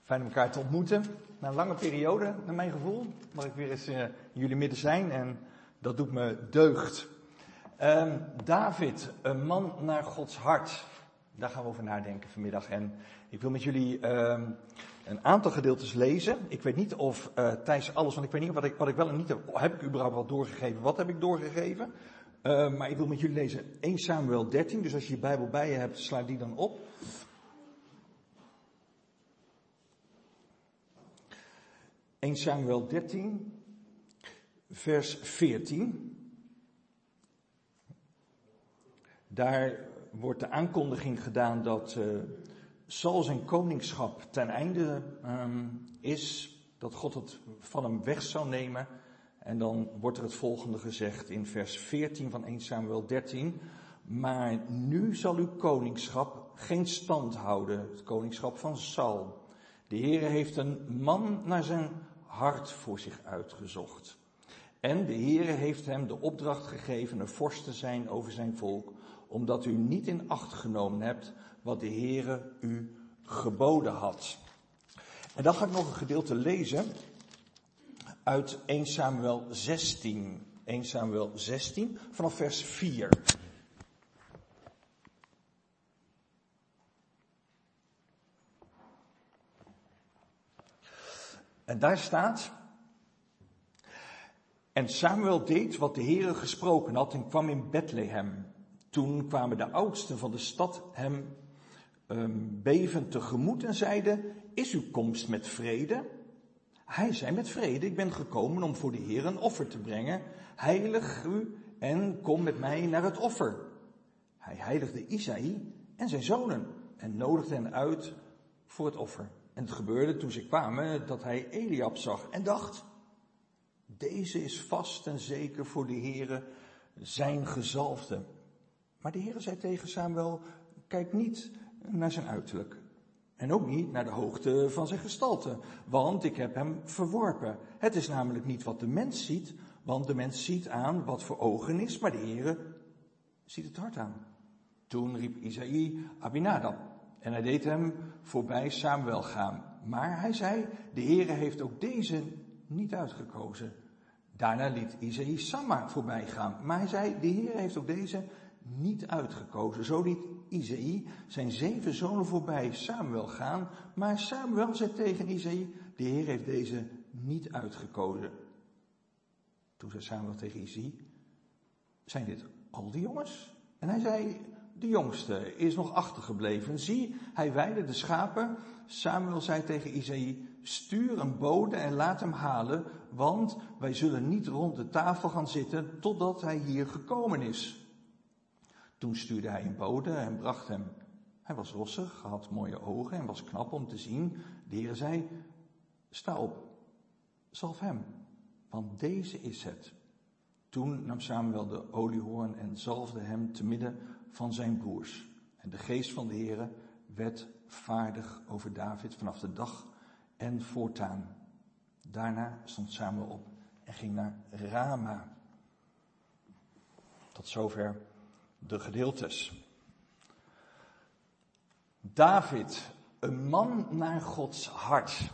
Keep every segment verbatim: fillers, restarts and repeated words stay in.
Fijn om elkaar te ontmoeten. Na een lange periode, naar mijn gevoel, mag ik weer eens uh, in jullie midden zijn en dat doet me deugd. Um, David, een man naar Gods hart. Daar gaan we over nadenken vanmiddag. En ik wil met jullie um, een aantal gedeeltes lezen. Ik weet niet of uh, Thijs alles, want ik weet niet wat ik, wat ik wel en niet heb. Heb ik überhaupt wat doorgegeven? Wat heb ik doorgegeven? Uh, maar ik wil met jullie lezen eerste Samuel dertien. Dus als je je Bijbel bij je hebt, sla die dan op. eerste Samuel dertien, vers veertien. Daar wordt de aankondiging gedaan dat uh, Saul zijn koningschap ten einde um, is. Dat God het van hem weg zal nemen. En dan wordt er het volgende gezegd in vers veertien van eerste Samuel dertien. Maar nu zal uw koningschap geen stand houden, het koningschap van Saul. De Heere heeft een man naar zijn hart voor zich uitgezocht. En de Heere heeft hem de opdracht gegeven een vorst te zijn over zijn volk, omdat u niet in acht genomen hebt wat de Heere u geboden had. En dan ga ik nog een gedeelte lezen uit eerste Samuel zestien. eerste Samuel zestien, vanaf vers vier. En daar staat: En Samuel deed wat de Heere gesproken had en kwam in Bethlehem. Toen kwamen de oudsten van de stad hem um, bevend tegemoet en zeiden: Is uw komst met vrede? Hij zei: Met vrede, ik ben gekomen om voor de Heere een offer te brengen. Heilig u en kom met mij naar het offer. Hij heiligde Isaï en zijn zonen en nodigde hen uit voor het offer. En het gebeurde toen ze kwamen dat hij Eliab zag en dacht: Deze is vast en zeker voor de Heere zijn gezalfde. Maar de Heere zei tegen Samuel: Kijk niet naar zijn uiterlijk. En ook niet naar de hoogte van zijn gestalte. Want ik heb hem verworpen. Het is namelijk niet wat de mens ziet. Want de mens ziet aan wat voor ogen is. Maar de Heere ziet het hart aan. Toen riep Isaïe Abinadab. En hij deed hem voorbij Samuel gaan. Maar hij zei: De Heere heeft ook deze niet uitgekozen. Daarna liet Isaïe Samma voorbij gaan. Maar hij zei: De Heere heeft ook deze niet uitgekozen. Zo liet Isaïe zijn zeven zonen voorbij Samuel gaan. Maar Samuel zei tegen Isaïe: De Heere heeft deze niet uitgekozen. Toen zei Samuel tegen Isaïe: Zijn dit al die jongens? En hij zei: De jongste is nog achtergebleven. Zie, hij weidde de schapen. Samuel zei tegen Isaïe: Stuur een bode en laat hem halen, want wij zullen niet rond de tafel gaan zitten totdat hij hier gekomen is. Toen stuurde hij een bode en bracht hem. Hij was rossig, had mooie ogen en was knap om te zien. De Heer zei: Sta op, zalf hem, want deze is het. Toen nam Samuel de oliehoorn en zalfde hem te midden van zijn broers. En de geest van de Heere werd vaardig over David vanaf de dag en voortaan. Daarna stond Samuel op en ging naar Rama. Tot zover de gedeeltes. David, een man naar Gods hart.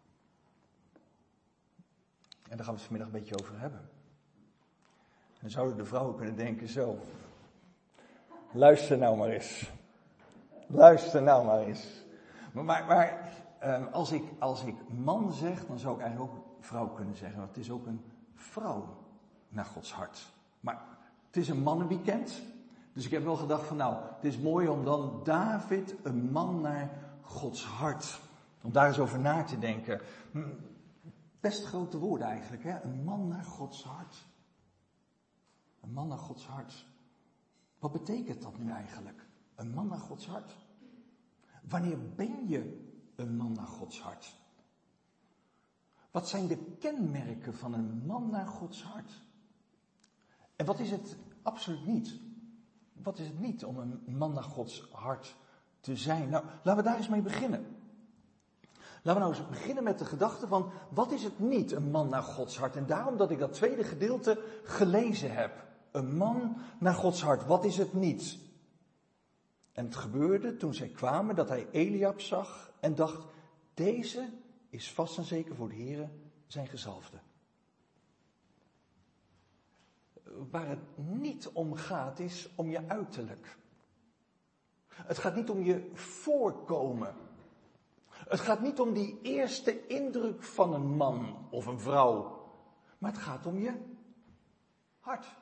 En daar gaan we het vanmiddag een beetje over hebben. En dan zouden de vrouwen kunnen denken: zo, luister nou maar eens. Luister nou maar eens. Maar, maar, maar uh, als, ik, als ik man zeg, dan zou ik eigenlijk ook vrouw kunnen zeggen. Want het is ook een vrouw naar Gods hart. Maar het is een mannenweekend. Dus ik heb wel gedacht van nou, het is mooi om dan David, een man naar Gods hart. Om daar eens over na te denken. Best grote woorden eigenlijk, hè? Een man naar Gods hart. Een man naar Gods hart. Wat betekent dat nu eigenlijk? Een man naar Gods hart. Wanneer ben je een man naar Gods hart? Wat zijn de kenmerken van een man naar Gods hart? En wat is het absoluut niet? Wat is het niet om een man naar Gods hart te zijn? Nou, laten we daar eens mee beginnen. Laten we nou eens beginnen met de gedachte van: wat is het niet, een man naar Gods hart? En daarom dat ik dat tweede gedeelte gelezen heb. Een man naar Gods hart, wat is het niet? En het gebeurde toen zij kwamen dat hij Eliab zag en dacht: deze is vast en zeker voor de Heere zijn gezalfde. Waar het niet om gaat is om je uiterlijk. Het gaat niet om je voorkomen. Het gaat niet om die eerste indruk van een man of een vrouw. Maar het gaat om je hart.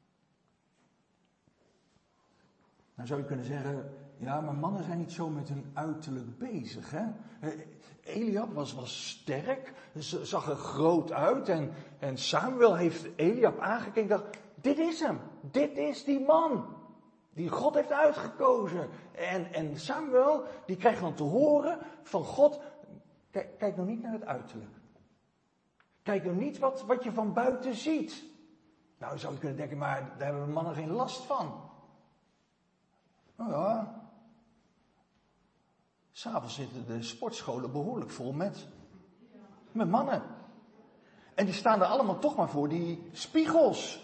Nou zou je kunnen zeggen, ja, maar mannen zijn niet zo met hun uiterlijk bezig, hè. Eliab was, was sterk, zag er groot uit en, en Samuel heeft Eliab aangekeken en dacht, dit is hem, dit is die man die God heeft uitgekozen. En, en Samuel, die krijgt dan te horen van God, kijk, kijk nou niet naar het uiterlijk. Kijk nou niet wat, wat je van buiten ziet. Nou zou je kunnen denken, maar daar hebben mannen geen last van. Nou ja, s'avonds zitten de sportscholen behoorlijk vol met, met mannen. En die staan er allemaal toch maar voor die spiegels.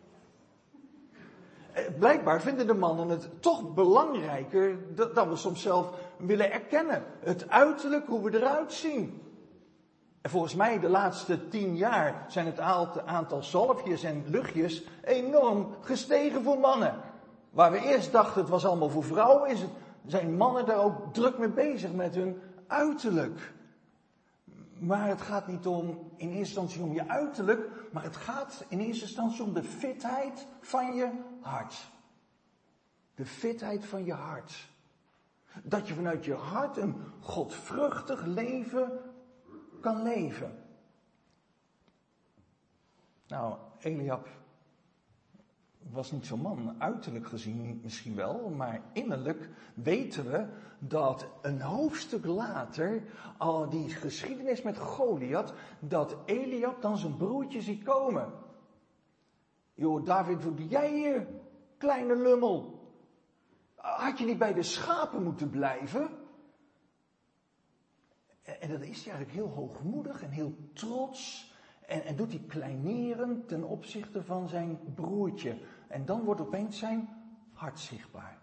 Blijkbaar vinden de mannen het toch belangrijker dan we soms zelf willen erkennen. Het uiterlijk, hoe we eruit zien. En volgens mij de laatste tien jaar zijn het aantal zalfjes en luchtjes enorm gestegen voor mannen. Waar we eerst dachten het was allemaal voor vrouwen, is het, zijn mannen daar ook druk mee bezig met hun uiterlijk. Maar het gaat niet om in eerste instantie om je uiterlijk, maar het gaat in eerste instantie om de fitheid van je hart. De fitheid van je hart. Dat je vanuit je hart een godvruchtig leven kan leven. Nou, Eliab was niet zo'n man, uiterlijk gezien misschien wel, maar innerlijk weten we dat een hoofdstuk later, al die geschiedenis met Goliath, dat Eliab dan zijn broertje ziet komen. Joh, David, wat doe jij hier, kleine lummel? Had je niet bij de schapen moeten blijven? En dat is hij eigenlijk heel hoogmoedig en heel trots. En, en doet hij kleineren ten opzichte van zijn broertje. En dan wordt opeens zijn hart zichtbaar.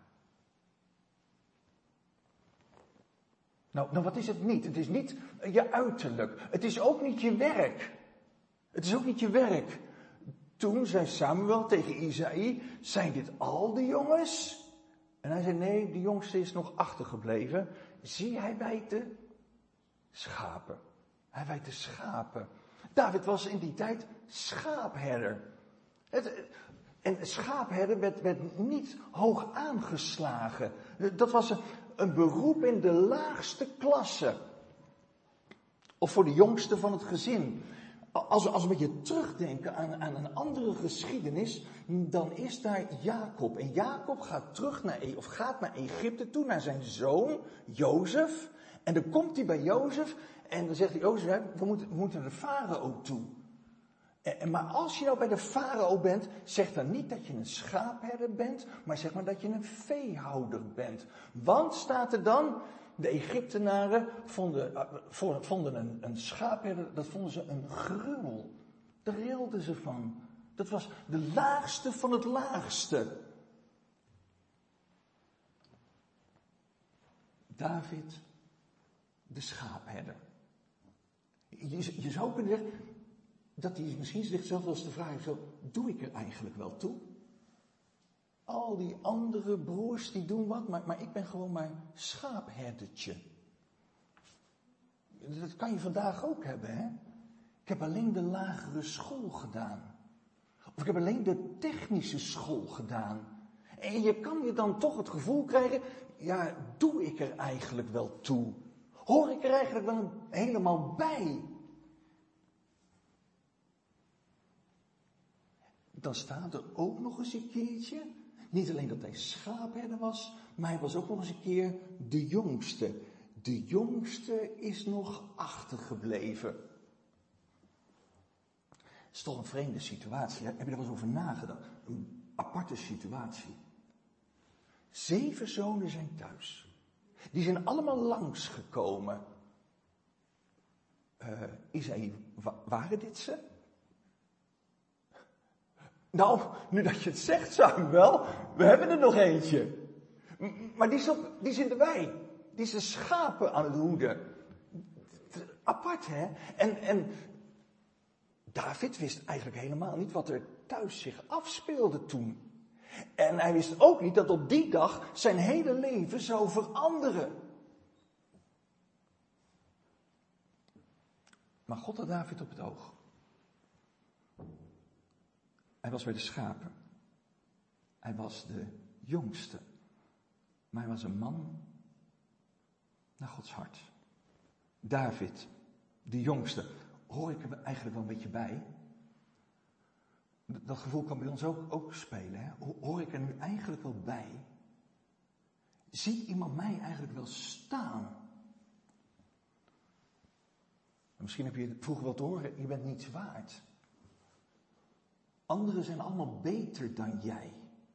Nou, nou, wat is het niet? Het is niet je uiterlijk. Het is ook niet je werk. Het is ook niet je werk. Toen zei Samuel tegen Isaïe, zijn dit al de jongens? En hij zei, nee, de jongste is nog achtergebleven. Zie, hij wijt de schapen. Hij wijt de schapen. David was in die tijd schaapherder. Het, en schaapherder werd, werd niet hoog aangeslagen. Dat was een, een beroep in de laagste klasse. Of voor de jongste van het gezin. Als we, als we een beetje terugdenken aan, aan een andere geschiedenis, dan is daar Jacob. En Jacob gaat terug naar, of gaat naar Egypte toe, naar zijn zoon Jozef. En dan komt hij bij Jozef en dan zegt hij, Jozef, we moeten, we moeten naar de farao toe. En, maar als je nou bij de farao bent, zeg dan niet dat je een schaapherder bent, maar zeg maar dat je een veehouder bent. Want, staat er dan, de Egyptenaren vonden, uh, vonden een, een schaapherder, dat vonden ze een gruwel. Daar rilden ze van. Dat was de laagste van het laagste. David, de schaapherder. Je, je zou kunnen zeggen dat hij misschien zichzelf als de vraag heeft, doe ik er eigenlijk wel toe? Al die andere broers die doen wat, maar, maar ik ben gewoon maar schaapherdertje. Dat kan je vandaag ook hebben, hè? Ik heb alleen de lagere school gedaan. Of ik heb alleen de technische school gedaan. En je kan je dan toch het gevoel krijgen, ja, doe ik er eigenlijk wel toe? Hoor ik er eigenlijk wel helemaal bij? Dan staat er ook nog eens een keertje, niet alleen dat hij schaapherder was, maar hij was ook nog eens een keer de jongste. De jongste is nog achtergebleven. Het is toch een vreemde situatie, hè? Heb je er wel eens over nagedacht? Een aparte situatie. Zeven zonen zijn thuis. Die zijn allemaal langsgekomen. Uh, Isaïe, wa- waren dit ze? Nou, nu dat je het zegt, Samuel, we hebben er nog eentje. Maar die is, op, die is in de wei. Die is de schapen aan het hoeden. Apart, hè? En, en David wist eigenlijk helemaal niet wat er thuis zich afspeelde toen. En hij wist ook niet dat op die dag zijn hele leven zou veranderen. Maar God had David op het oog. Hij was bij de schapen. Hij was de jongste. Maar hij was een man naar Gods hart. David, de jongste. Hoor ik er eigenlijk wel een beetje bij? Dat gevoel kan bij ons ook, ook spelen. Hè? Hoor ik er nu eigenlijk wel bij? Ziet iemand mij eigenlijk wel staan? Misschien heb je vroeger wel te horen, je bent niets waard. Anderen zijn allemaal beter dan jij.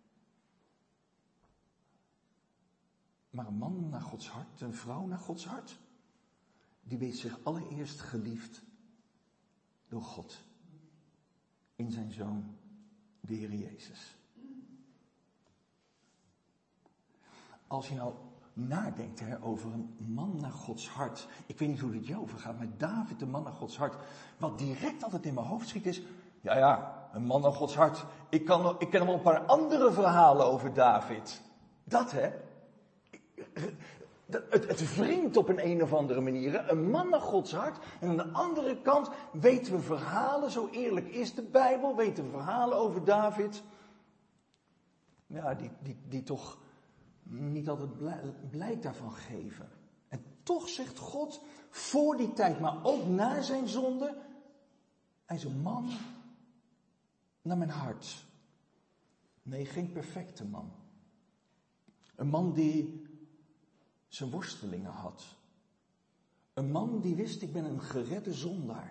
Maar een man naar Gods hart, een vrouw naar Gods hart, die weet zich allereerst geliefd door God. In zijn Zoon, de Heer Jezus. Als je nou nadenkt hè, over een man naar Gods hart. Ik weet niet hoe het jou overgaat, maar David, de man naar Gods hart. Wat direct altijd in mijn hoofd schiet is, ja ja, een man naar Gods hart. Ik, kan, ik ken nog wel een paar andere verhalen over David. Dat hè. Het, het wringt op een een of andere manier. Een man naar Gods hart. En aan de andere kant weten we verhalen, zo eerlijk is de Bijbel, weten we verhalen over David. Ja, die, die, die toch niet altijd blijk, blijk daarvan geven. En toch zegt God, voor die tijd, maar ook na zijn zonde, hij is een man naar mijn hart. Nee, geen perfecte man. Een man die zijn worstelingen had. Een man die wist, ik ben een geredde zondaar.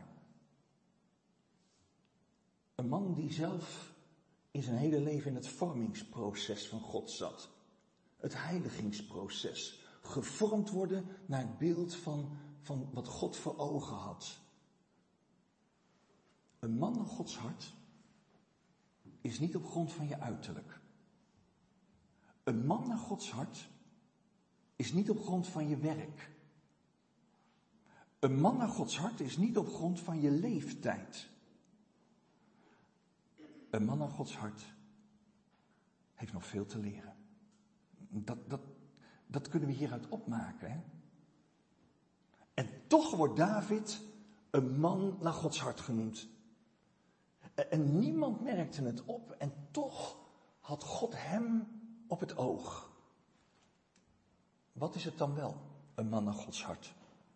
Een man die zelf in zijn hele leven in het vormingsproces van God zat. Het heiligingsproces. Gevormd worden naar het beeld van, van wat God voor ogen had. Een man naar Gods hart is niet op grond van je uiterlijk. Een man naar Gods hart is niet op grond van je werk. Een man naar Gods hart is niet op grond van je leeftijd. Een man naar Gods hart heeft nog veel te leren. Dat, dat, dat kunnen we hieruit opmaken. Hè? En toch wordt David een man naar Gods hart genoemd. En niemand merkte het op en toch had God hem op het oog. Wat is het dan wel, een man naar Gods hart?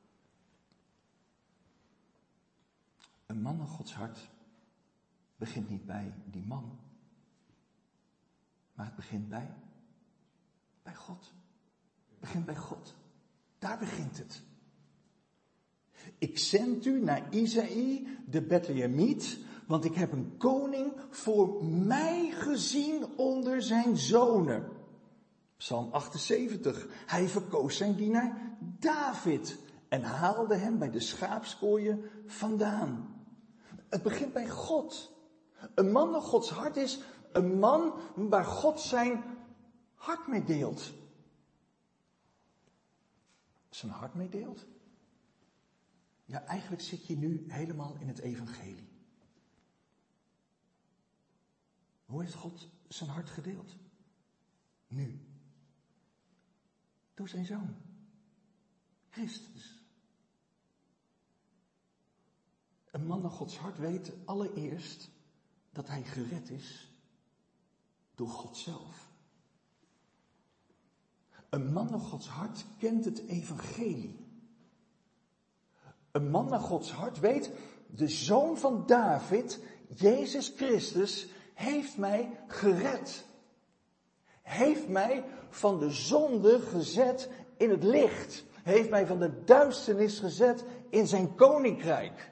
Een man naar Gods hart begint niet bij die man, maar het begint bij, bij God. Het begint bij God. Daar begint het. Ik zend u naar Isaï, de Bethlehemiet, want ik heb een koning voor mij gezien onder zijn zonen. Psalm achtenzeventig. Hij verkoos zijn dienaar David en haalde hem bij de schaapskooien vandaan. Het begint bij God. Een man naar Gods hart is een man waar God zijn hart mee deelt. Zijn hart mee deelt? Ja, eigenlijk zit je nu helemaal in het evangelie. Hoe heeft God zijn hart gedeeld? Nu. Door zijn Zoon. Christus. Een man naar Gods hart weet allereerst dat hij gered is door God zelf. Een man naar Gods hart kent het evangelie. Een man naar Gods hart weet, de Zoon van David, Jezus Christus, heeft mij gered. Heeft mij van de zonde gezet in het licht. Heeft mij van de duisternis gezet in zijn koninkrijk.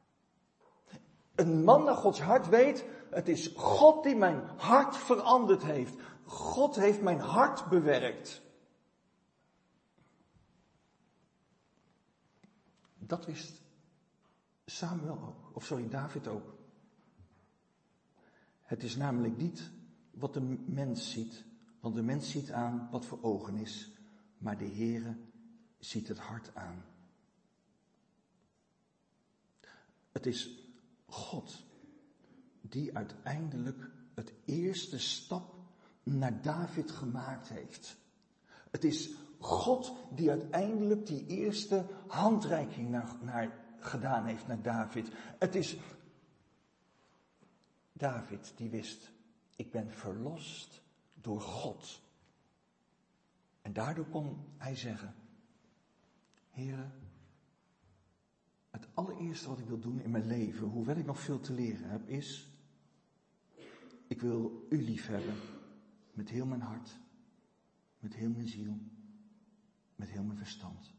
Een man naar Gods hart weet, het is God die mijn hart veranderd heeft. God heeft mijn hart bewerkt. Dat wist Samuel ook, of sorry, David ook. Het is namelijk niet wat de mens ziet, want de mens ziet aan wat voor ogen is, maar de Heere ziet het hart aan. Het is God die uiteindelijk het eerste stap naar David gemaakt heeft. Het is God die uiteindelijk die eerste handreiking naar, naar, gedaan heeft naar David. Het is David die wist, ik ben verlost door God. En daardoor kon hij zeggen, Heere, het allereerste wat ik wil doen in mijn leven, hoewel ik nog veel te leren heb, is, ik wil u liefhebben met heel mijn hart, met heel mijn ziel, met heel mijn verstand.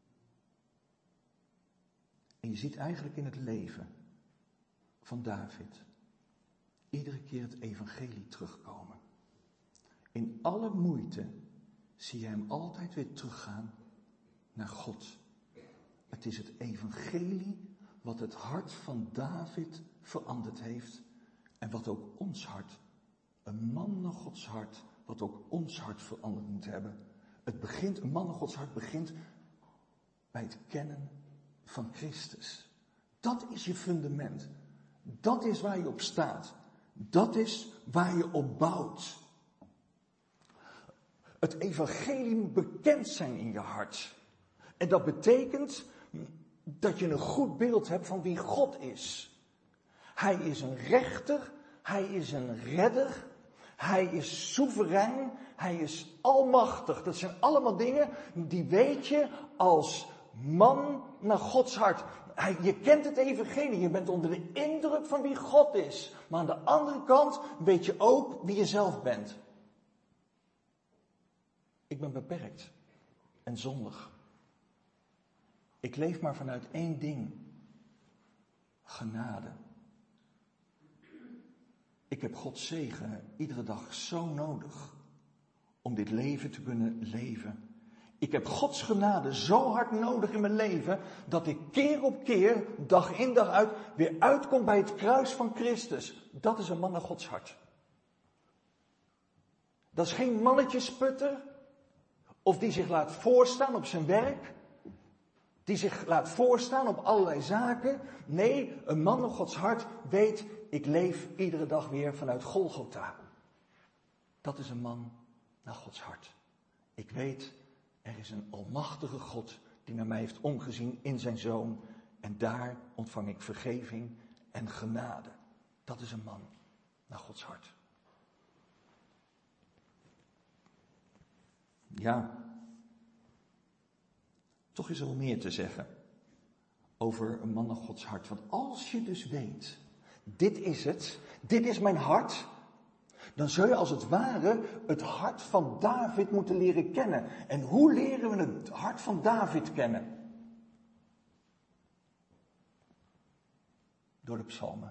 En je ziet eigenlijk in het leven van David iedere keer het evangelie terugkomen. In alle moeite zie je hem altijd weer teruggaan naar God. Het is het evangelie wat het hart van David veranderd heeft en wat ook ons hart, een man naar Gods hart, wat ook ons hart veranderd moet hebben. Het begint, een man naar Gods hart begint bij het kennen van Christus. Dat is je fundament. Dat is waar je op staat. Dat is waar je op bouwt. Het evangelie moet bekend zijn in je hart. En dat betekent dat je een goed beeld hebt van wie God is. Hij is een rechter, hij is een redder, hij is soeverein, hij is almachtig. Dat zijn allemaal dingen die weet je als man naar Gods hart. Hij, je kent het evangelie, je bent onder de indruk van wie God is. Maar aan de andere kant weet je ook wie je zelf bent. Ik ben beperkt en zondig. Ik leef maar vanuit één ding. Genade. Ik heb Gods zegen iedere dag zo nodig om dit leven te kunnen leven. Ik heb Gods genade zo hard nodig in mijn leven dat ik keer op keer, dag in dag uit, weer uitkom bij het kruis van Christus. Dat is een man naar Gods hart. Dat is geen mannetjesputter of die zich laat voorstaan op zijn werk. Die zich laat voorstaan op allerlei zaken. Nee, een man naar Gods hart weet, ik leef iedere dag weer vanuit Golgotha. Dat is een man naar Gods hart. Ik weet, er is een almachtige God die naar mij heeft omgezien in zijn Zoon. En daar ontvang ik vergeving en genade. Dat is een man naar Gods hart. Ja. Toch is er wel meer te zeggen over een man naar Gods hart. Want als je dus weet, dit is het, dit is mijn hart, dan zul je als het ware het hart van David moeten leren kennen. En hoe leren we het hart van David kennen? Door de psalmen.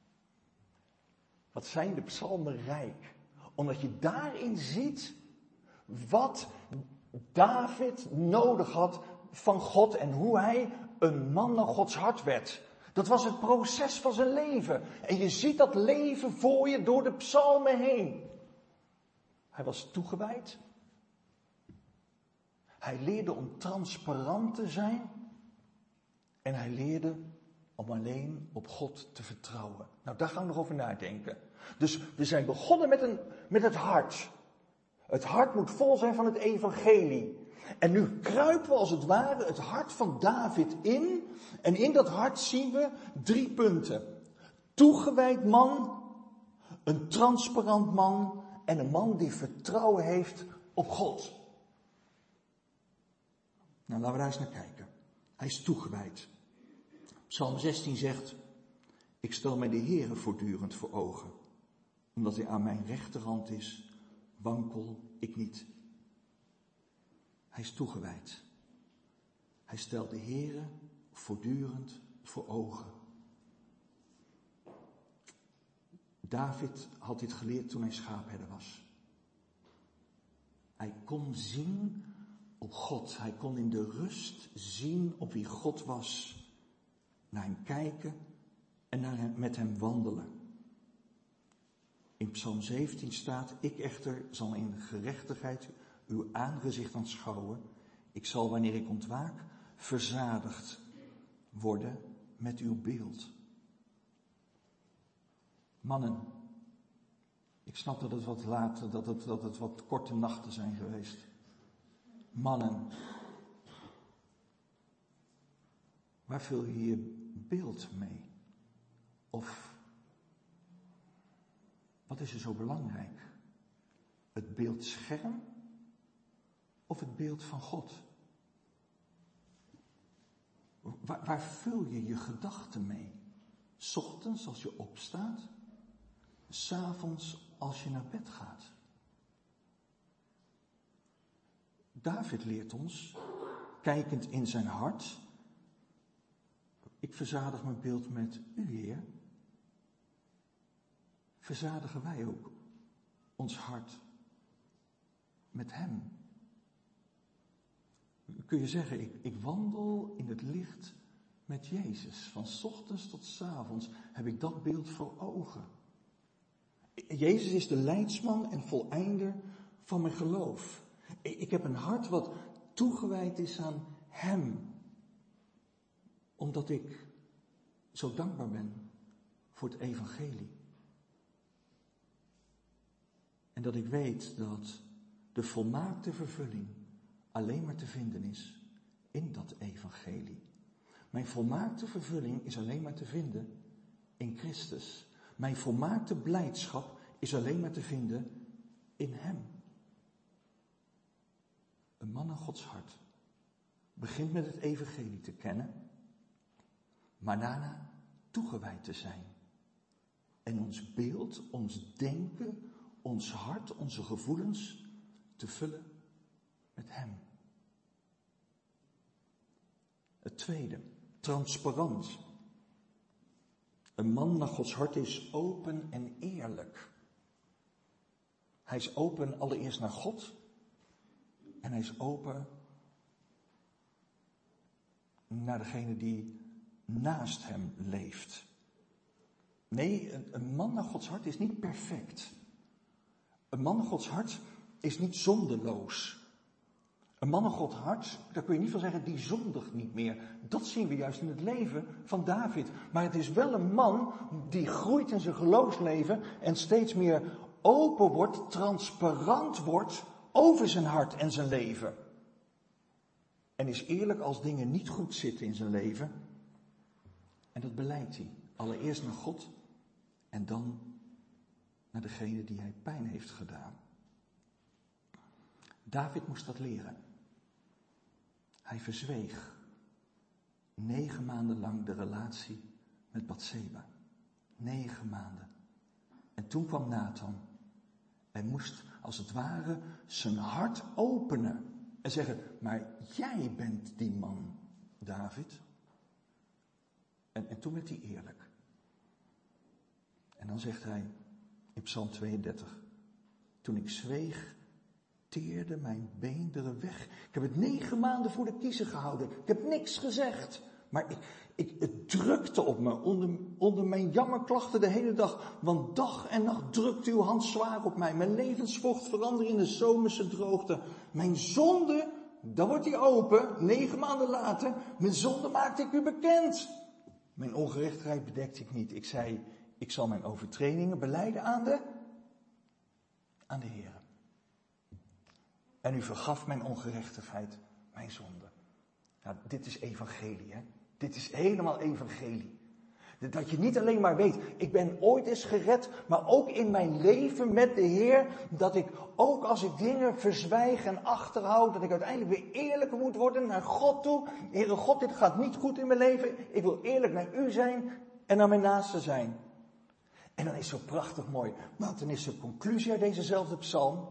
Wat zijn de psalmen rijk? Omdat je daarin ziet wat David nodig had van God en hoe hij een man naar Gods hart werd. Dat was het proces van zijn leven. En je ziet dat leven voor je door de psalmen heen. Hij was toegewijd. Hij leerde om transparant te zijn. En hij leerde om alleen op God te vertrouwen. Nou, daar gaan we nog over nadenken. Dus we zijn begonnen met, een, met het hart. Het hart moet vol zijn van het evangelie. En nu kruipen we als het ware het hart van David in. En in dat hart zien we drie punten. Toegewijd man, een transparant man en een man die vertrouwen heeft op God. Nou, laten we daar eens naar kijken. Hij is toegewijd. Psalm zestien zegt, ik stel mij de Heere voortdurend voor ogen. Omdat hij aan mijn rechterhand is, wankel ik niet. Hij is toegewijd. Hij stelt de Heere voortdurend voor ogen. David had dit geleerd toen hij schaapherder was. Hij kon zien op God. Hij kon in de rust zien op wie God was. Naar hem kijken en naar hem, met hem wandelen. In Psalm zeventien staat, ik echter zal in gerechtigheid uw aangezicht aanschouwen. Ik zal, wanneer ik ontwaak, verzadigd worden met uw beeld. Mannen, ik snap dat het wat later, dat het, dat het wat korte nachten zijn geweest. Mannen, waar vul je je beeld mee? Of wat is er zo belangrijk? Het beeldscherm of het beeld van God? Waar, waar vul je je gedachten mee? 's Ochtends als je opstaat, 's avonds als je naar bed gaat. David leert ons, kijkend in zijn hart, ik verzadig mijn beeld met u, Heer. Verzadigen wij ook ons hart met hem? Kun je zeggen, ik, ik wandel in het licht met Jezus. Van 's ochtends tot 's avonds heb ik dat beeld voor ogen. Jezus is de leidsman en voleinder van mijn geloof. Ik heb een hart wat toegewijd is aan hem. Omdat ik zo dankbaar ben voor het evangelie. En dat ik weet dat de volmaakte vervulling alleen maar te vinden is in dat evangelie. Mijn volmaakte vervulling is alleen maar te vinden in Christus. Mijn volmaakte blijdschap is alleen maar te vinden in hem. Een man naar Gods hart begint met het evangelie te kennen, maar daarna toegewijd te zijn. En ons beeld, ons denken, ons hart, onze gevoelens te vullen met hem. Het tweede, transparant. Een man naar Gods hart is open en eerlijk. Hij is open allereerst naar God. En hij is open naar degene die naast hem leeft. Nee, een man naar Gods hart is niet perfect. Een man naar Gods hart is niet zondeloos. Een man naar Gods hart, daar kun je niet van zeggen, die zondigt niet meer. Dat zien we juist in het leven van David. Maar het is wel een man die groeit in zijn geloofsleven en steeds meer open wordt, transparant wordt over zijn hart en zijn leven. En is eerlijk als dingen niet goed zitten in zijn leven. En dat beleidt hij. Allereerst naar God en dan naar degene die hij pijn heeft gedaan. David moest dat leren. Hij verzweeg negen maanden lang de relatie met Batseba. Negen maanden. En toen kwam Nathan en moest als het ware zijn hart openen en zeggen, maar jij bent die man, David. En, en toen werd hij eerlijk. En dan zegt hij in Psalm tweeëndertig, toen ik zweeg, teerde mijn beenderen weg. Ik heb het negen maanden voor de kiezer gehouden. Ik heb niks gezegd. Maar ik, ik, het drukte op me onder, onder mijn jammerklachten de hele dag. Want dag en nacht drukte uw hand zwaar op mij. Mijn levensvocht veranderde in de zomerse droogte. Mijn zonde, dan wordt die open, negen maanden later. Mijn zonde maakte ik u bekend. Mijn ongerechtigheid bedekte ik niet. Ik zei, ik zal mijn overtredingen belijden aan de, aan de Heer. En u vergaf mijn ongerechtigheid, mijn zonde. Nou, dit is evangelie, hè. Dit is helemaal evangelie. Dat je niet alleen maar weet, ik ben ooit eens gered, maar ook in mijn leven met de Heer, dat ik ook als ik dingen verzwijg en achterhoud, dat ik uiteindelijk weer eerlijk moet worden naar God toe. Heere God, dit gaat niet goed in mijn leven. Ik wil eerlijk naar u zijn en naar mijn naaste zijn. En dan is het zo prachtig mooi, want dan is de conclusie uit dezezelfde psalm.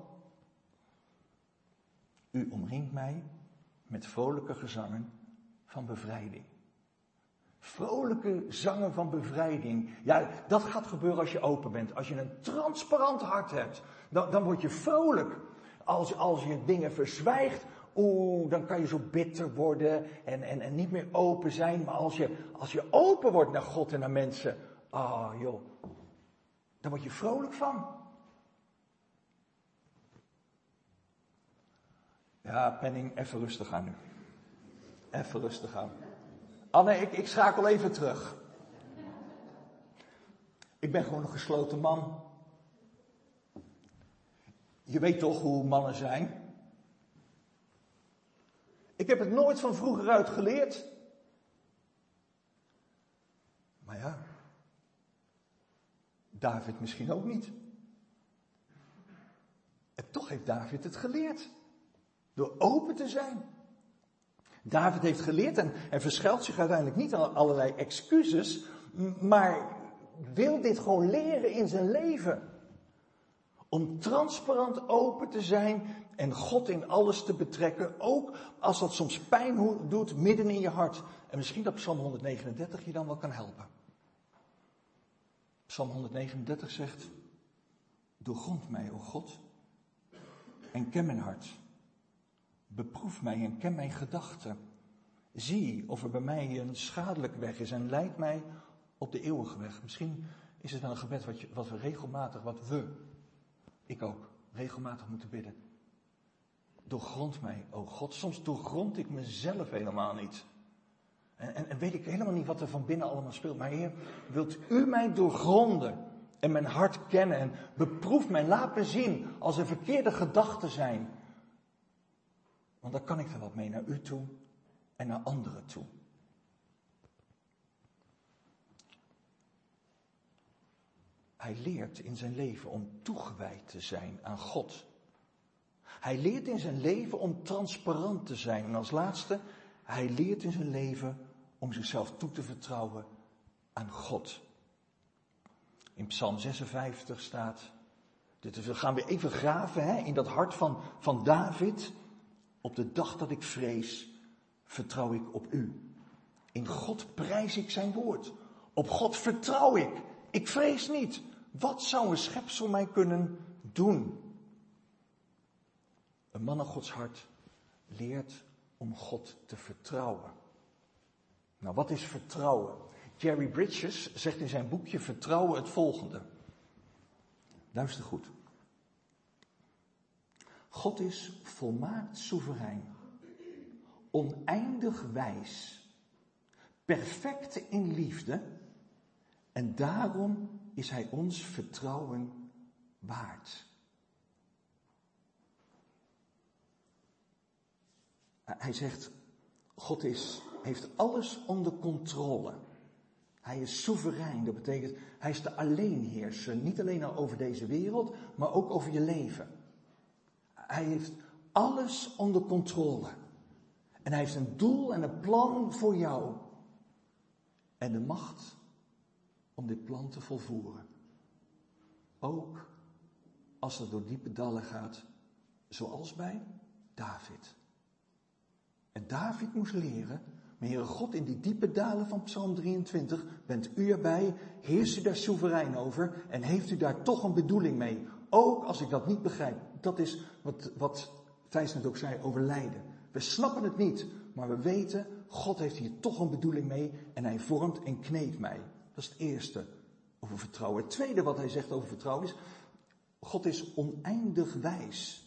U omringt mij met vrolijke gezangen van bevrijding. Vrolijke zangen van bevrijding. Ja, dat gaat gebeuren als je open bent. Als je een transparant hart hebt, dan, dan word je vrolijk. Als, als je dingen verzwijgt, oeh, dan kan je zo bitter worden en, en, en niet meer open zijn. Maar als je, als je open wordt naar God en naar mensen, ah oh, joh, dan word je vrolijk van. Ja, Penning, even rustig aan nu. Even rustig aan. Anne, ik, ik schakel even terug. Ik ben gewoon een gesloten man. Je weet toch hoe mannen zijn? Ik heb het nooit van vroeger uit geleerd. Maar ja, David misschien ook niet. En toch heeft David het geleerd. Door open te zijn. David heeft geleerd en, en verschuilt zich uiteindelijk niet aan allerlei excuses, maar wil dit gewoon leren in zijn leven. Om transparant open te zijn en God in alles te betrekken, ook als dat soms pijn doet midden in je hart. En misschien dat Psalm honderdnegenendertig je dan wel kan helpen. Psalm honderdnegenendertig zegt, doorgrond mij, o God, en ken mijn hart. Beproef mij en ken mijn gedachten. Zie of er bij mij een schadelijke weg is en leid mij op de eeuwige weg. Misschien is het wel een gebed wat, je, wat we regelmatig, wat we, ik ook, regelmatig moeten bidden. Doorgrond mij, o God. Soms doorgrond ik mezelf helemaal niet. En, en, en weet ik helemaal niet wat er van binnen allemaal speelt. Maar Heer, wilt u mij doorgronden en mijn hart kennen en beproef mij, laat me zien als er verkeerde gedachten zijn. Want dan kan ik er wat mee naar u toe en naar anderen toe. Hij leert in zijn leven om toegewijd te zijn aan God. Hij leert in zijn leven om transparant te zijn. En als laatste, hij leert in zijn leven om zichzelf toe te vertrouwen aan God. In Psalm zesenvijftig staat, dit is, we gaan weer even graven hè, in dat hart van, van David. Op de dag dat ik vrees, vertrouw ik op u. In God prijs ik zijn woord. Op God vertrouw ik. Ik vrees niet. Wat zou een schepsel mij kunnen doen? Een man aan Gods hart leert om God te vertrouwen. Nou, wat is vertrouwen? Jerry Bridges zegt in zijn boekje Vertrouwen het volgende. Luister goed. God is volmaakt soeverein, oneindig wijs, perfect in liefde en daarom is hij ons vertrouwen waard. Hij zegt, God is, heeft alles onder controle. Hij is soeverein, dat betekent, hij is de alleenheerser, niet alleen al over deze wereld, maar ook over je leven. Hij heeft alles onder controle. En hij heeft een doel en een plan voor jou. En de macht om dit plan te volvoeren. Ook als het door diepe dallen gaat, zoals bij David. En David moest leren, maar Heere God, in die diepe dalen van Psalm drieëntwintig, bent u erbij, heerst u daar soeverein over en heeft u daar toch een bedoeling mee. Ook als ik dat niet begrijp. Dat is wat, wat Thijs net ook zei over lijden. We snappen het niet, maar we weten, God heeft hier toch een bedoeling mee en hij vormt en kneedt mij. Dat is het eerste over vertrouwen. Het tweede wat hij zegt over vertrouwen is, God is oneindig wijs.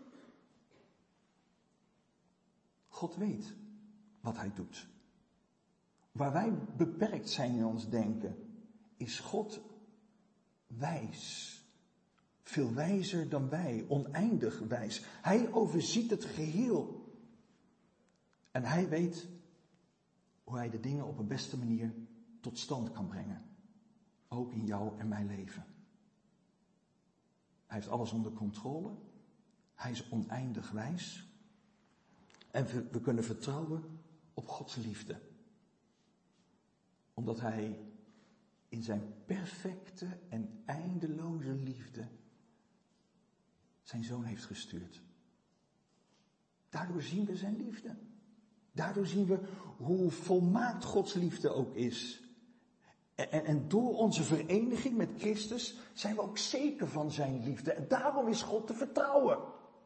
God weet wat hij doet. Waar wij beperkt zijn in ons denken, is God wijs. Veel wijzer dan wij, oneindig wijs. Hij overziet het geheel. En hij weet hoe hij de dingen op een beste manier tot stand kan brengen. Ook in jou en mijn leven. Hij heeft alles onder controle. Hij is oneindig wijs. En we, we kunnen vertrouwen op Gods liefde. Omdat hij in zijn perfecte en eindeloze liefde zijn zoon heeft gestuurd. Daardoor zien we zijn liefde. Daardoor zien we hoe volmaakt Gods liefde ook is. En, en, en door onze vereniging met Christus zijn we ook zeker van zijn liefde. En daarom is God te vertrouwen.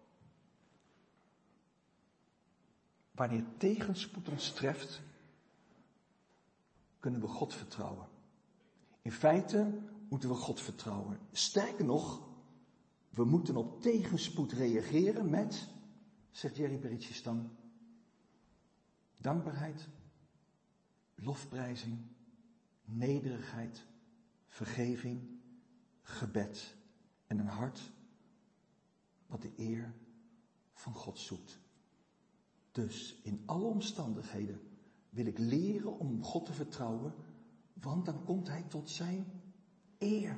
Wanneer tegenspoed ons treft, kunnen we God vertrouwen. In feite moeten we God vertrouwen. Sterker nog, we moeten op tegenspoed reageren met, zegt Jerry Bridges dan, dankbaarheid lofprijzing, nederigheid, vergeving, gebed en een hart wat de eer van God zoekt. Dus in alle omstandigheden wil ik leren om God te vertrouwen, want dan komt hij tot zijn eer.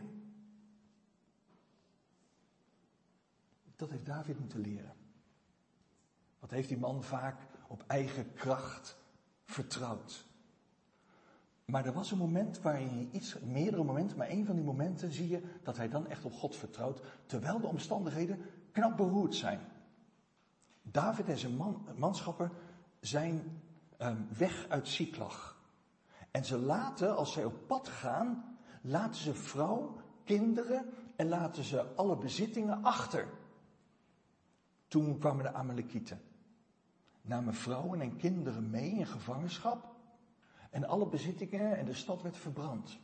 Dat heeft David moeten leren. Wat heeft die man vaak op eigen kracht vertrouwd. Maar er was een moment waarin je iets, meerdere momenten, maar één van die momenten zie je dat hij dan echt op God vertrouwt, terwijl de omstandigheden knap beroerd zijn. David en zijn man, manschappen zijn um, weg uit Siklag. En ze laten, als zij op pad gaan, laten ze vrouw, kinderen en laten ze alle bezittingen achter. Toen kwamen de Amalekieten. Namen vrouwen en kinderen mee in gevangenschap. En alle bezittingen en de stad werd verbrand.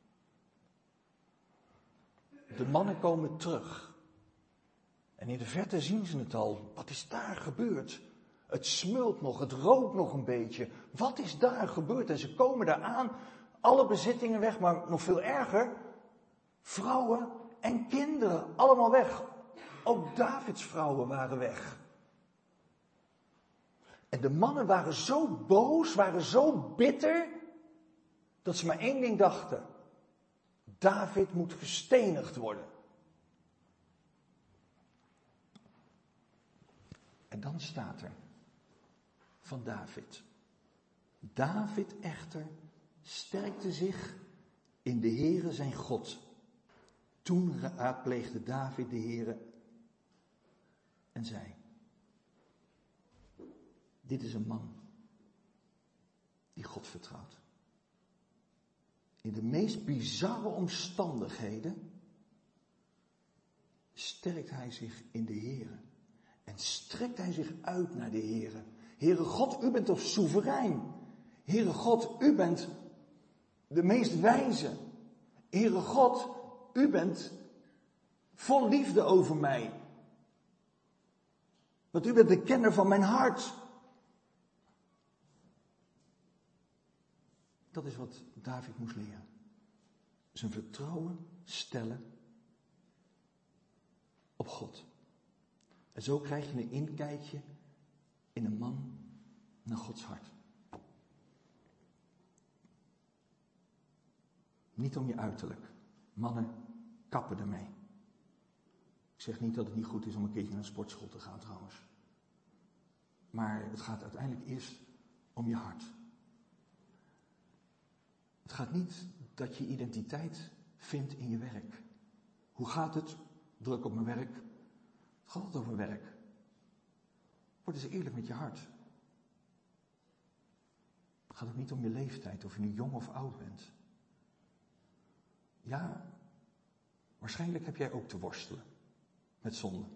De mannen komen terug. En in de verte zien ze het al. Wat is daar gebeurd? Het smult nog, het rookt nog een beetje. Wat is daar gebeurd? En ze komen daar aan. Alle bezittingen weg, maar nog veel erger. Vrouwen en kinderen, allemaal weg. Ook Davids vrouwen waren weg. En de mannen waren zo boos, waren zo bitter, dat ze maar één ding dachten. David moet gestenigd worden. En dan staat er van David. David echter sterkte zich in de Heere zijn God. Toen raadpleegde David de Heere en zei: dit is een man die God vertrouwt. In de meest bizarre omstandigheden sterkt hij zich in de Heere. En strekt hij zich uit naar de Heere. Heere God, u bent toch soeverein. Heere God, u bent de meest wijze. Heere God, u bent vol liefde over mij. Want u bent de kenner van mijn hart. Dat is wat David moest leren. Zijn vertrouwen stellen op God. En zo krijg je een inkijkje in een man naar Gods hart. Niet om je uiterlijk. Mannen, kappen ermee. Ik zeg niet dat het niet goed is om een keertje naar een sportschool te gaan trouwens. Maar het gaat uiteindelijk eerst om je hart. Het gaat niet dat je identiteit vindt in je werk. Hoe gaat het? Druk op mijn werk. Het gaat altijd over werk. Word eens eerlijk met je hart. Het gaat ook niet om je leeftijd, of je nu jong of oud bent. Ja, waarschijnlijk heb jij ook te worstelen met zonde.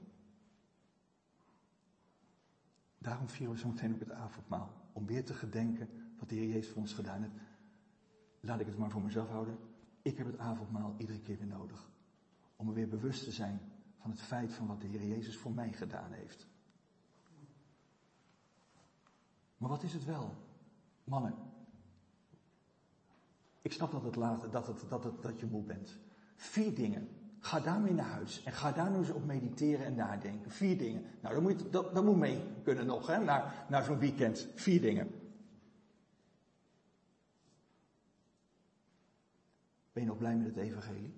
Daarom vieren we zo meteen ook het avondmaal. Om weer te gedenken wat de Heer Jezus voor ons gedaan heeft. Laat ik het maar voor mezelf houden. Ik heb het avondmaal iedere keer weer nodig. Om er weer bewust te zijn van het feit van wat de Heer Jezus voor mij gedaan heeft. Maar wat is het wel? Mannen. Ik snap dat, het laat, dat, het, dat, het, dat je moe bent. Vier dingen. Ga daarmee naar huis. En ga daar nu eens op mediteren en nadenken. Vier dingen. Nou, dat moet, dat, dat moet mee kunnen nog, hè, naar, naar zo'n weekend. Vier dingen. Ben je nog blij met het evangelie?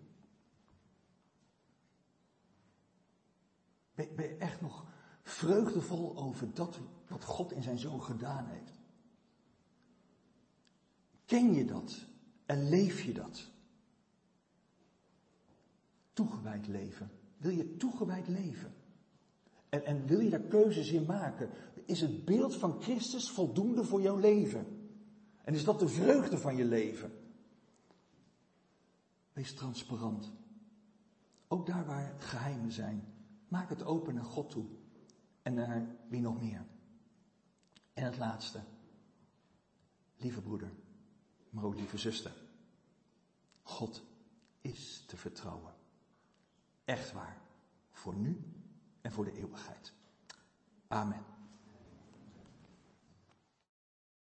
Ben, ben je echt nog vreugdevol over dat wat God in zijn Zoon gedaan heeft? Ken je dat? En leef je dat? Toegewijd leven. Wil je toegewijd leven? En, en wil je daar keuzes in maken? Is het beeld van Christus voldoende voor jouw leven? En is dat de vreugde van je leven? Wees transparant. Ook daar waar geheimen zijn. Maak het open naar God toe. En naar wie nog meer. En het laatste. Lieve broeder. Maar ook lieve zuster. God is te vertrouwen. Echt waar. Voor nu en voor de eeuwigheid. Amen.